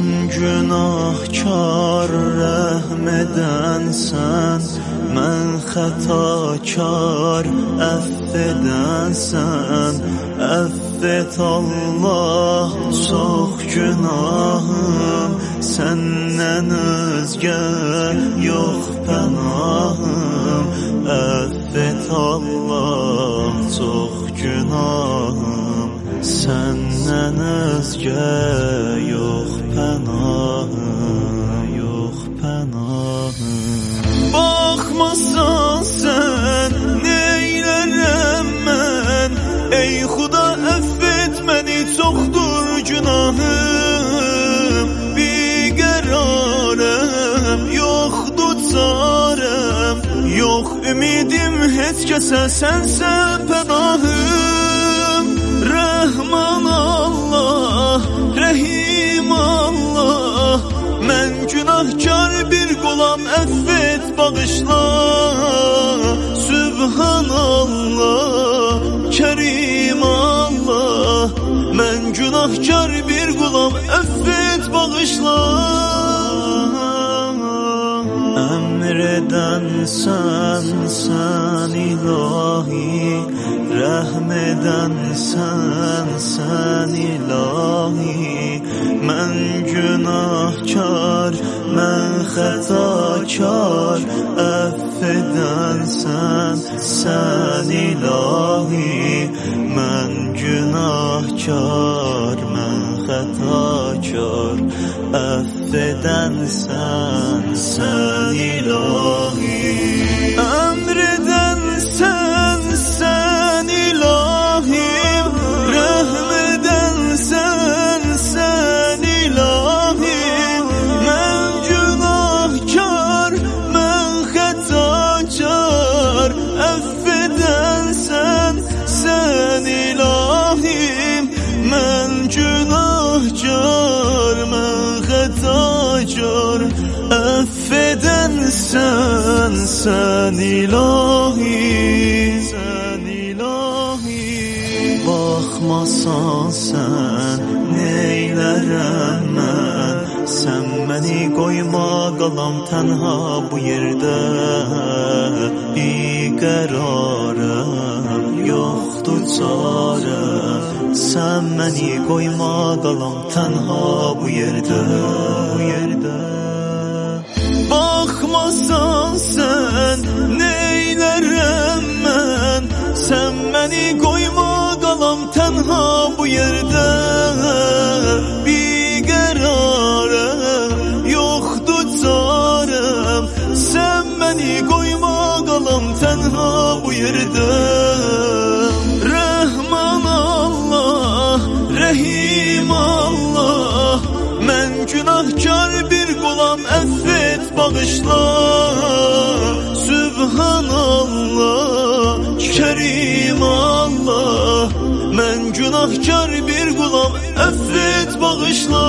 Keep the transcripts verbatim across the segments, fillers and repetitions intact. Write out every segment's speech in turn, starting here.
Mən günahkar, rəhm edənsən, mən xətakar, əfv edənsən. Əfv et Allah, çox günahım, səndən özgə yox pənahım. Əfv et Allah, çox günahım, səndən özgə yox pənahım, yox pənahım. Baxmasan sən, neylərəm mən? Ey Xuda, əfv et məni, çoxdur günahım. Biqərarəm, yoxdur çarəm, yox ümidim heç kəsə, sənsə pənahım. Rəhman Allah, Rəhim Allah, mən günahkar bir qulam, əfv et, bağışla. Sübhanallah, Kərim Allah, mən günahkar bir qulam, əfv et, bağışla. Əmr edənsən, sən ilahi, rəhm edənsən, sən ilahi. Mən günahkar, mən xətakar, əfv edənsən, sən ilahi. Mən günahkar, mən xətakar, əfv edənsən, sən ilahi. Əmr edənsən, sən ilahim, rəhm edənsən, sən ilahim. Mən günahkar, mən xətakar, əfv edənsən, sən ilahim. Mən günahkar, mən xətakar, əfv edənsən, sən ilahi, sən ilahi. Baxmasan sən, neylərəm mən? Sən məni qoyma, qalam tənha bu yerdə. Biqərarəm, yoxdur çarəm, sən məni qoyma, qalam tənha bu yerdə, bu yerdə. Baxmasan sən, neylərəm mən? Sən məni qoyma, qalam tənha bu yerdə. Biqərarəm, yoxdur çarəm, sən məni qoyma, qalam tənha bu yerdə. Rəhman Allah, Rəhim Allah, mən günahkar bir qulam, əfv et, bağışla. Sübhanallah, Kərim Allah, mən günahkar bir qulam, əfv et, bağışla.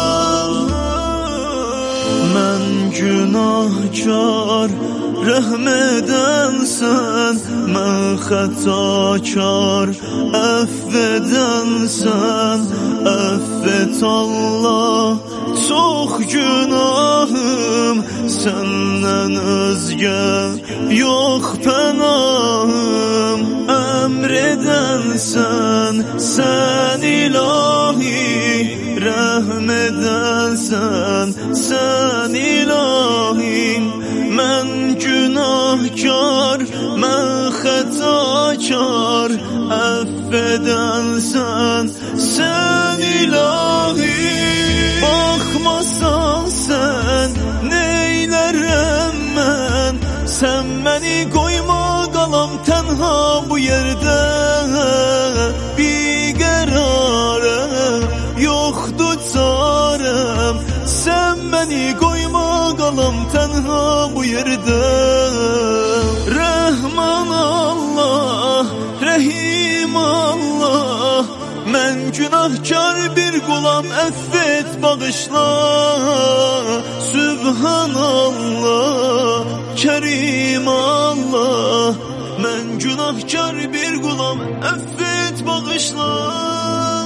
Mən günahkar, rəhm edənsən, mən xətakar, əfv edənsən, əfv et Allah, çox günahım, səndən özgə yox pənahım. Əmr edənsən, sən ilahi, rəhm edənsən, sən ilahim. Mən günahkar, mən xətakar, əfv edənsən, sən ilahi. Baxmasan sən, neylərəm mən? Sən məni qoyma, qalam tənha bu yerdə. Biqərarəm, yoxdur çarəm, sən məni qoyma, qalam tənha bu yerdə. Rəhman Allah, Rəhim Allah, mən günahkar bir qulam, əfv et, bağışla. Sübhanallah, Kərim Allah, mən günahkar bir qulam, əfv et, bağışla.